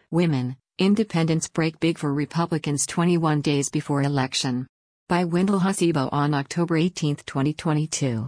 Women, independents break big for Republicans 21 days before election. By Wendell Husibo on October 18, 2022.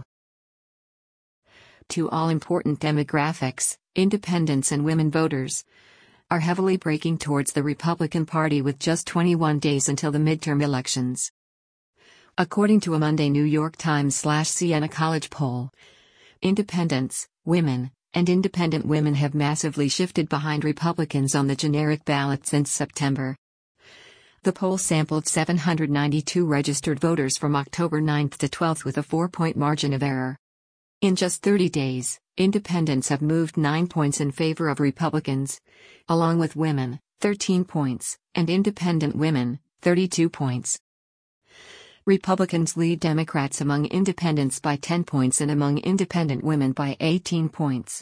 Two all-important demographics, independents and women voters, are heavily breaking towards the Republican Party with just 21 days until the midterm elections. According to a Monday New York Times/Siena College poll, independents, women, and independent women have massively shifted behind Republicans on the generic ballot since September. The poll sampled 792 registered voters from October 9 to 12 with a 4-point margin of error. In just 30 days, independents have moved 9 points in favor of Republicans, along with women, 13 points, and independent women, 32 points. Republicans lead Democrats among independents by 10 points and among independent women by 18 points.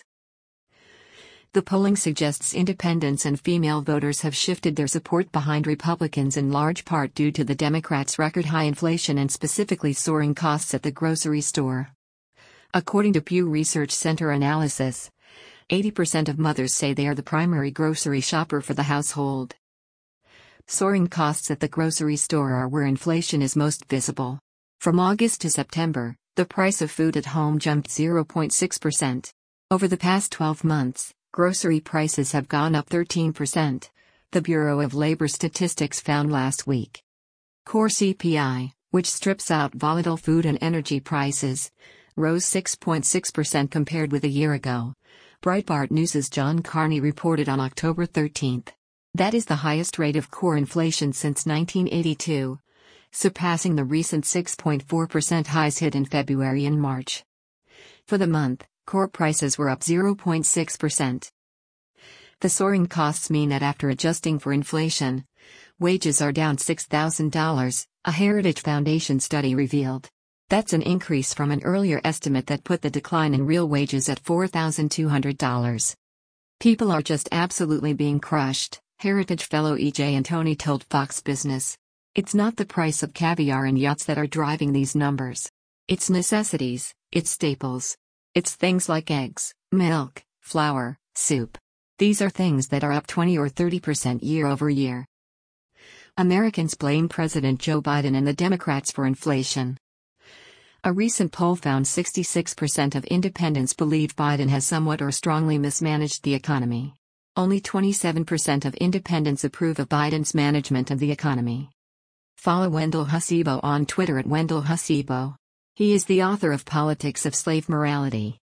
The polling suggests independents and female voters have shifted their support behind Republicans in large part due to the Democrats' record-high inflation and specifically soaring costs at the grocery store. According to Pew Research Center analysis, 80% of mothers say they are the primary grocery shopper for the household. Soaring costs at the grocery store are where inflation is most visible. From August to September, the price of food at home jumped 0.6%. Over the past 12 months, grocery prices have gone up 13%, the Bureau of Labor Statistics found last week. Core CPI, which strips out volatile food and energy prices, rose 6.6% compared with a year ago, Breitbart News' John Carney reported on October 13. That is the highest rate of core inflation since 1982, surpassing the recent 6.4% highs hit in February and March. For the month, core prices were up 0.6%. The soaring costs mean that after adjusting for inflation, wages are down $6,000, a Heritage Foundation study revealed. That's an increase from an earlier estimate that put the decline in real wages at $4,200. People are just absolutely being crushed, Heritage fellow E.J. Antoni told Fox Business. It's not the price of caviar and yachts that are driving these numbers. It's necessities, it's staples. It's things like eggs, milk, flour, soup. These are things that are up 20 or 30% year over year. Americans blame President Joe Biden and the Democrats for inflation. A recent poll found 66% of independents believe Biden has somewhat or strongly mismanaged the economy. Only 27% of independents approve of Biden's management of the economy. Follow Wendell Husibo on Twitter at Wendell Husibo. He is the author of Politics of Slave Morality.